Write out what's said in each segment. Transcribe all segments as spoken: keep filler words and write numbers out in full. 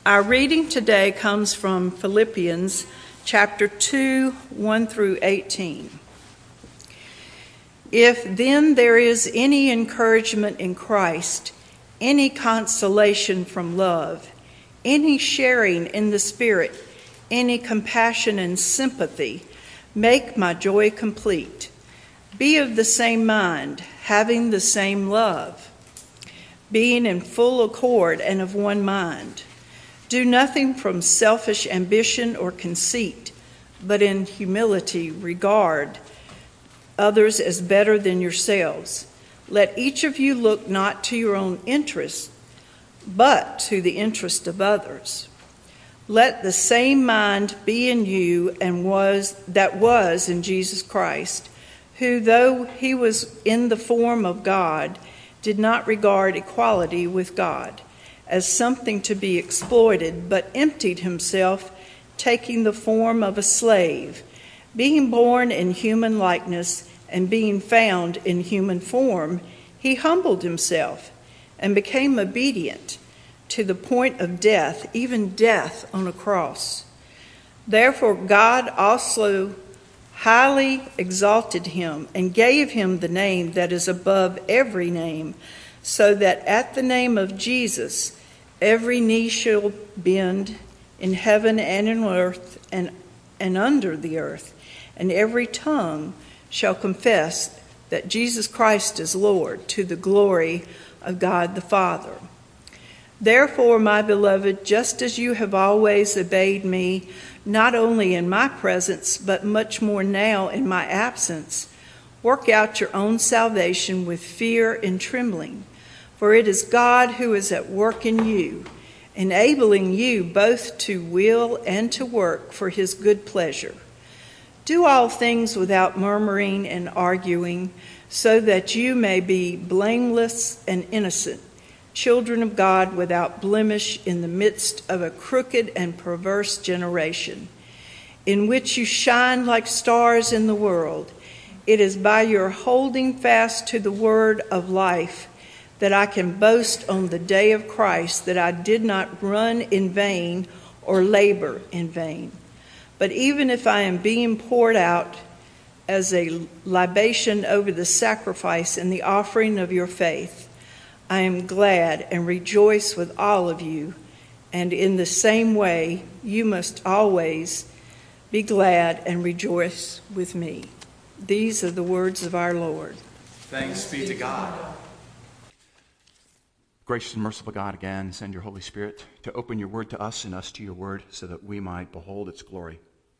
Our reading today comes from Philippians chapter two, one through eighteen. If then there is any encouragement in Christ, any consolation from love, any sharing in the Spirit, any compassion and sympathy, make my joy complete. Be of the same mind, having the same love, being in full accord and of one mind. Do nothing from selfish ambition or conceit, but in humility regard others as better than yourselves. Let each of you look not to your own interest, but to the interest of others. Let the same mind be in you and was that was in Jesus Christ, who, though he was in the form of God, did not regard equality with God as something to be exploited, but emptied himself, taking the form of a slave, being born in human likeness and being found in human form, he humbled himself and became obedient to the point of death, even death on a cross. Therefore God also highly exalted him and gave him the name that is above every name, so that at the name of Jesus every knee shall bend in heaven and in earth and, and under the earth, and every tongue shall confess that Jesus Christ is Lord, to the glory of God the Father. Therefore, my beloved, just as you have always obeyed me, not only in my presence, but much more now in my absence, work out your own salvation with fear and trembling. For it is God who is at work in you, enabling you both to will and to work for his good pleasure. Do all things without murmuring and arguing, so that you may be blameless and innocent, children of God without blemish in the midst of a crooked and perverse generation, in which you shine like stars in the world. It is by your holding fast to the word of life that I can boast on the day of Christ that I did not run in vain or labor in vain. But even if I am being poured out as a libation over the sacrifice and the offering of your faith, I am glad and rejoice with all of you, and in the same way you must always be glad and rejoice with me. These are the words of our Lord. Thanks be to God. Gracious and merciful God, again, send your Holy Spirit to open your word to us and us to your word, so that we might behold its glory,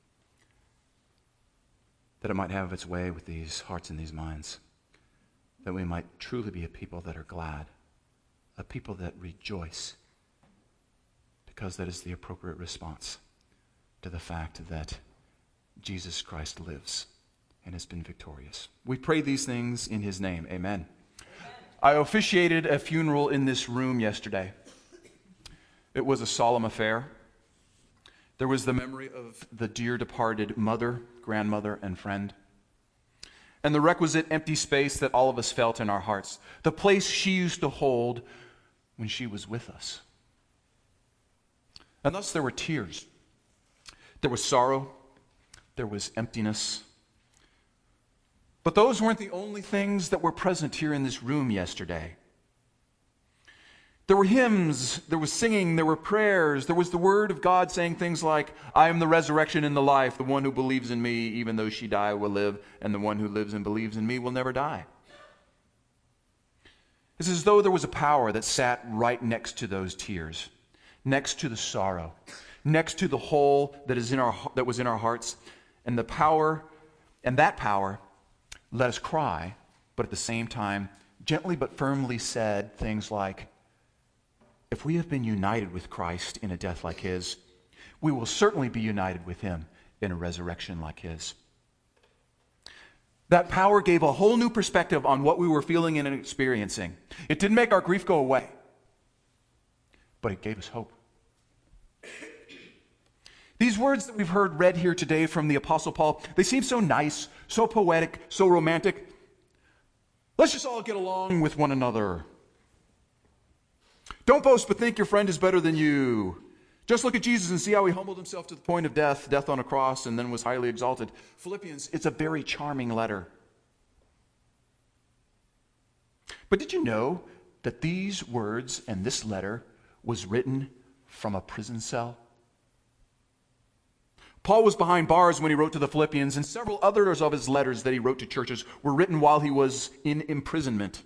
that it might have its way with these hearts and these minds, that we might truly be a people that are glad, a people that rejoice, because that is the appropriate response to the fact that Jesus Christ lives and has been victorious. We pray these things in his name. Amen. I officiated a funeral in this room yesterday. It was a solemn affair. There was the memory of the dear departed mother, grandmother, and friend, and the requisite empty space that all of us felt in our hearts, the place she used to hold when she was with us. And thus there were tears. There was sorrow. There was emptiness. But those weren't the only things that were present here in this room yesterday. There were hymns, there was singing, there were prayers, there was the word of God saying things like, I am the resurrection and the life, the one who believes in me, even though she die, will live, and the one who lives and believes in me will never die. It's as though there was a power that sat right next to those tears, next to the sorrow, next to the hole that is in our that was in our hearts, and the power, and that power let us cry, but at the same time, gently but firmly said things like, if we have been united with Christ in a death like his, we will certainly be united with him in a resurrection like his. That power gave a whole new perspective on what we were feeling and experiencing. It didn't make our grief go away, but it gave us hope. These words that we've heard read here today from the Apostle Paul, they seem so nice, so poetic, so romantic. Let's just all get along with one another. Don't boast, but think your friend is better than you. Just look at Jesus and see how he humbled himself to the point of death, death on a cross, and then was highly exalted. Philippians, it's a very charming letter. But did you know that these words and this letter was written from a prison cell? Paul was behind bars when he wrote to the Philippians, and several others of his letters that he wrote to churches were written while he was in imprisonment.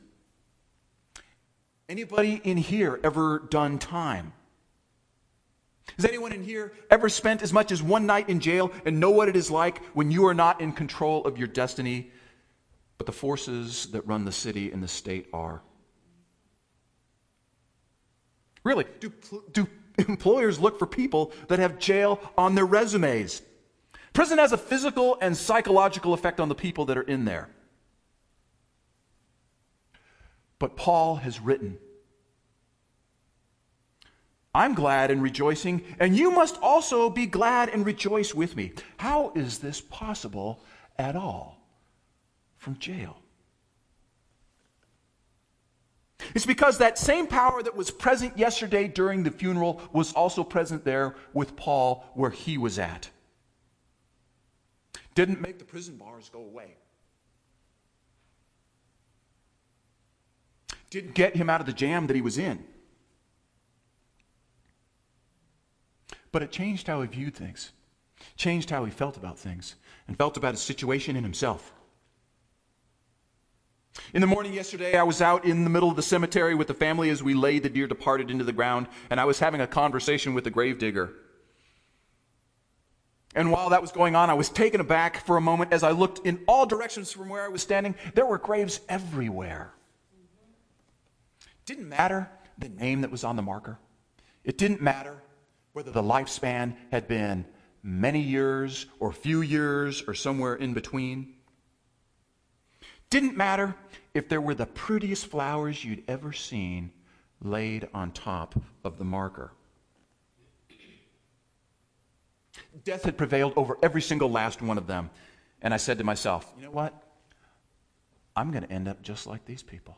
Anybody in here ever done time? Has anyone in here ever spent as much as one night in jail and know what it is like when you are not in control of your destiny, but the forces that run the city and the state are? Really, do, do employers look for people that have jail on their resumes? Prison has a physical and psychological effect on the people that are in there. But Paul has written, I'm glad and rejoicing, and you must also be glad and rejoice with me. How is this possible at all from jail? It's because that same power that was present yesterday during the funeral was also present there with Paul where he was at. Didn't make the prison bars go away. Didn't get him out of the jam that he was in. But it changed how he viewed things, changed how he felt about things, and felt about his situation and himself. In the morning yesterday, I was out in the middle of the cemetery with the family as we laid the dear departed into the ground, and I was having a conversation with the gravedigger. And while that was going on, I was taken aback for a moment as I looked in all directions from where I was standing. There were graves everywhere. It didn't matter the name that was on the marker. It didn't matter whether the lifespan had been many years or few years or somewhere in between. Didn't matter if there were the prettiest flowers you'd ever seen laid on top of the marker. Death had prevailed over every single last one of them. And I said to myself, you know what? I'm going to end up just like these people.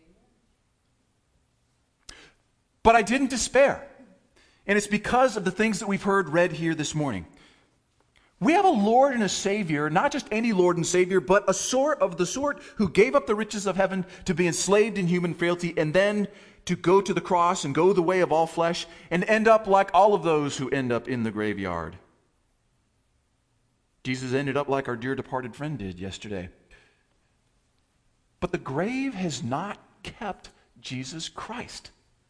But I didn't despair. And it's because of the things that we've heard read here this morning. We have a Lord and a Savior, not just any Lord and Savior, but a sort of the sort who gave up the riches of heaven to be enslaved in human frailty and then to go to the cross and go the way of all flesh and end up like all of those who end up in the graveyard. Jesus ended up like our dear departed friend did yesterday. But the grave has not kept Jesus Christ.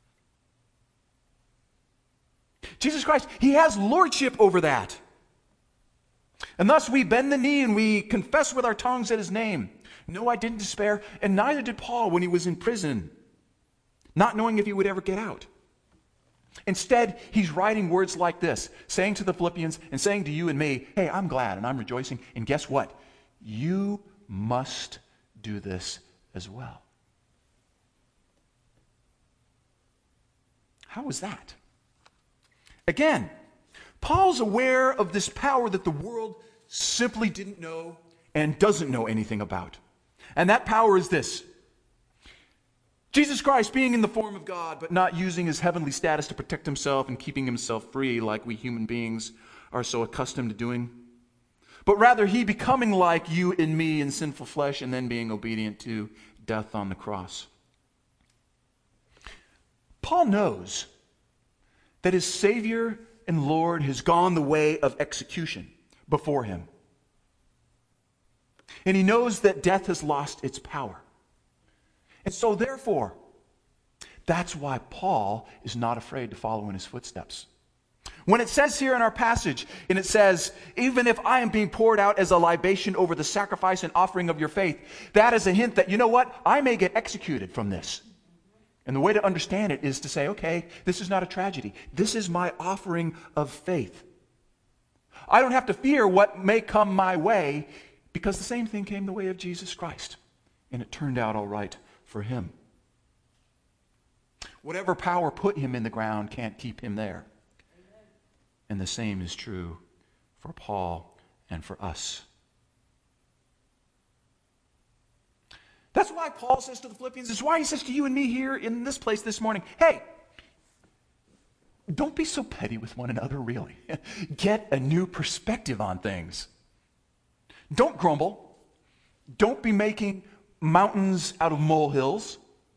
Jesus Christ, he has lordship over that. And thus we bend the knee and we confess with our tongues at his name. No, I didn't despair, and neither did Paul when he was in prison, not knowing if he would ever get out. Instead, he's writing words like this, saying to the Philippians and saying to you and me, hey, I'm glad and I'm rejoicing, and guess what? You must do this as well. How is that? Again, Paul's aware of this power that the world simply didn't know and doesn't know anything about. And that power is this. Jesus Christ being in the form of God, but not using his heavenly status to protect himself and keeping himself free like we human beings are so accustomed to doing. But rather he becoming like you and me in sinful flesh and then being obedient to death on the cross. Paul knows that his Savior and Lord has gone the way of execution before him. And he knows that death has lost its power. And so therefore, that's why Paul is not afraid to follow in his footsteps. When it says here in our passage, and it says, even if I am being poured out as a libation over the sacrifice and offering of your faith, that is a hint that, you know what, I may get executed from this. And the way to understand it is to say, okay, this is not a tragedy. This is my offering of faith. I don't have to fear what may come my way because the same thing came the way of Jesus Christ. And it turned out all right for him. Whatever power put him in the ground can't keep him there. And the same is true for Paul and for us. That's why Paul says to the Philippians, it's why he says to you and me here in this place this morning, hey, don't be so petty with one another, really. Get a new perspective on things. Don't grumble. Don't be making mountains out of molehills.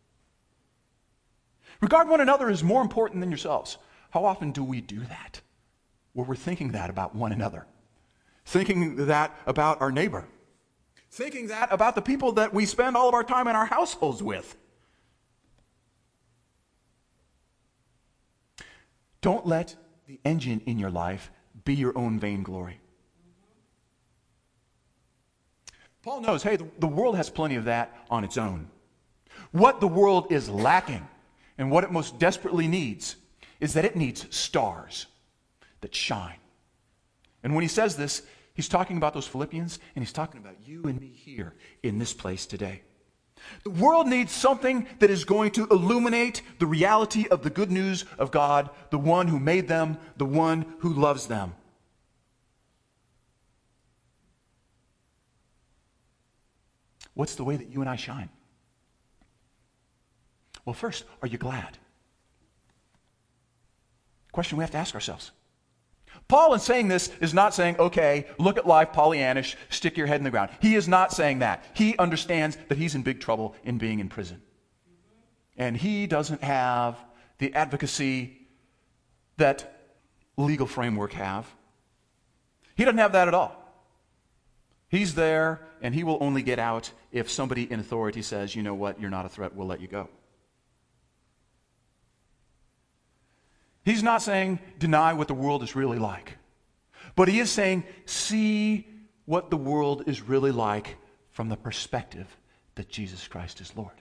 Regard one another as more important than yourselves. How often do we do that? Where we're thinking that about one another. Thinking that about our neighbor. Thinking that about the people that we spend all of our time in our households with. Don't let the engine in your life be your own vainglory. Paul knows, hey, the, the world has plenty of that on its own. What the world is lacking and what it most desperately needs is that it needs stars that shine. And when he says this, he's talking about those Philippians, and he's talking about you and me here in this place today. The world needs something that is going to illuminate the reality of the good news of God, the one who made them, the one who loves them. What's the way that you and I shine? Well, first, are you glad? Question we have to ask ourselves. Paul, in saying this, is not saying, okay, look at life Pollyannish, stick your head in the ground. He is not saying that. He understands that he's in big trouble in being in prison. And he doesn't have the advocacy that legal framework have. He doesn't have that at all. He's there, and he will only get out if somebody in authority says, you know what, you're not a threat, we'll let you go. He's not saying deny what the world is really like. But he is saying see what the world is really like from the perspective that Jesus Christ is Lord.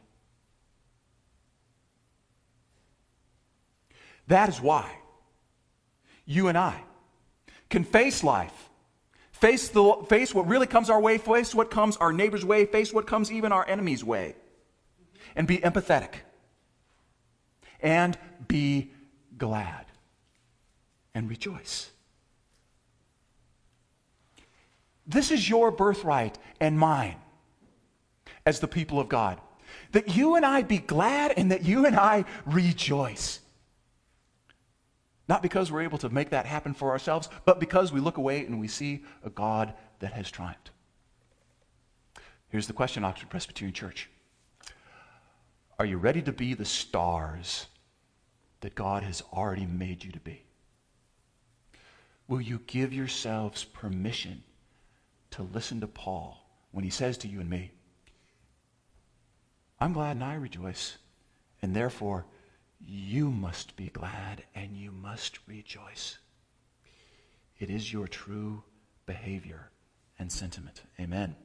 That is why you and I can face life, face, the, face what really comes our way, face what comes our neighbor's way, face what comes even our enemy's way, and be empathetic and be glad and rejoice. This is your birthright and mine as the people of God. That you and I be glad and that you and I rejoice. Not because we're able to make that happen for ourselves, but because we look away and we see a God that has triumphed. Here's the question, Oxford Presbyterian Church. Are you ready to be the stars that God has already made you to be? Will you give yourselves permission to listen to Paul when he says to you and me, I'm glad and I rejoice, and therefore you must be glad and you must rejoice. It is your true behavior and sentiment. Amen.